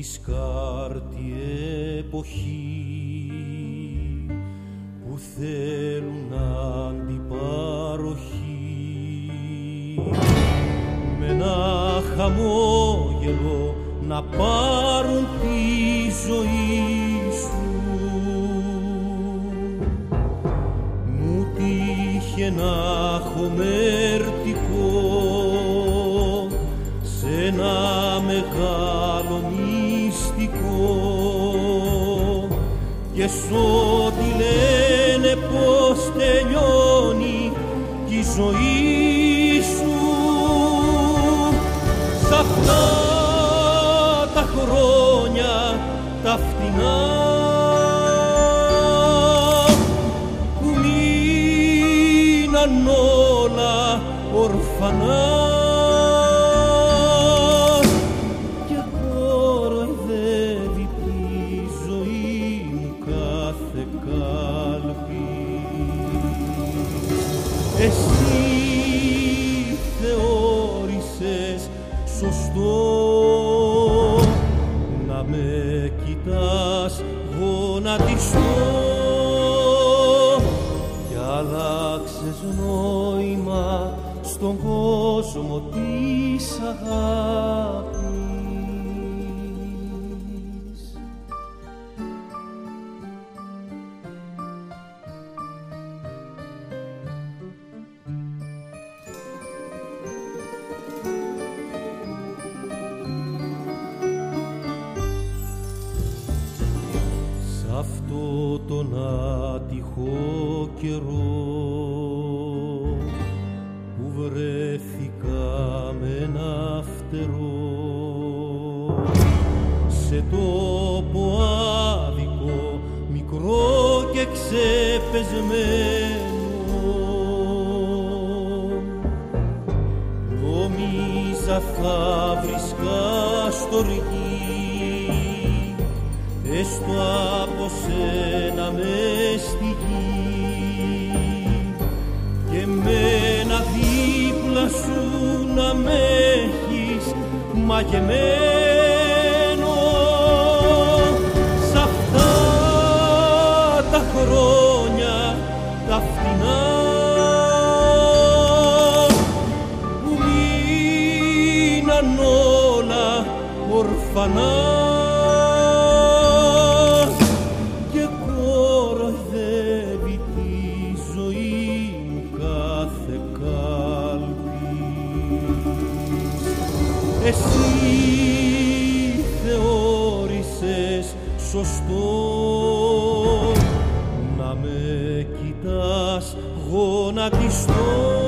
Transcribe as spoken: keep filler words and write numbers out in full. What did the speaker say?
τη σκάρτη εποχή που θέλουν αντιπαροχή με ένα χαμόγελο να πάρουν τη ζωή σου. Μου τύχε να χομερτικό σε ένα μεγάλο μυστικό και σ' ό,τι λένε πως τελειώνει κι η ζωή σου σ' αυτά τα χρόνια τα φτηνά που μείναν όλα ορφανά και κοροϊδεύει τη ζωή μου κάθε κάλπη. Εσύ θεώρησες σωστό να με κοιτάς γονατιστό κι άλλαξες νόημα στον κόσμο της αγάπης. Σ' αυτό τον άτυχο καιρό που βρέθηκα με ένα φτερό σε τόπο άδικο, μικρό και ξεπεσμένο, νόμιζα θα βρίσκα στοργή έστω από σένα μες στη γη και εμένα δίπλα σου να μ' έχεις μαγεμένο σ' αυτά τα χρόνια τα φτηνά που μείναν όλα ορφανά και κοροϊδεύει τη ζωή μου κάθε κάλπη. Εσύ θεώρησες σωστό να με κοιτάς γονατιστό